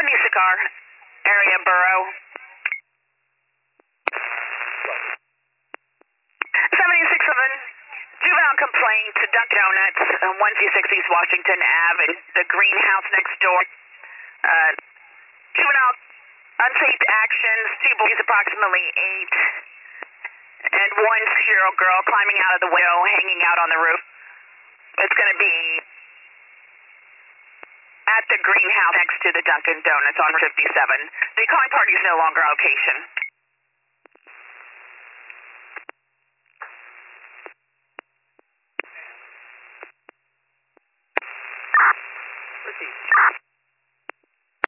Nisakar, area borough. 767, juvenile complaint to Dunkin' Donuts, 126 East Washington Ave, the greenhouse next door. Juvenile unsafe actions, 2 boys approximately 8, and 1 6-year-old girl climbing out of the window, hanging out on the roof. It's going to be at the greenhouse next to the Dunkin' Donuts on 57. The calling party is no longer on location.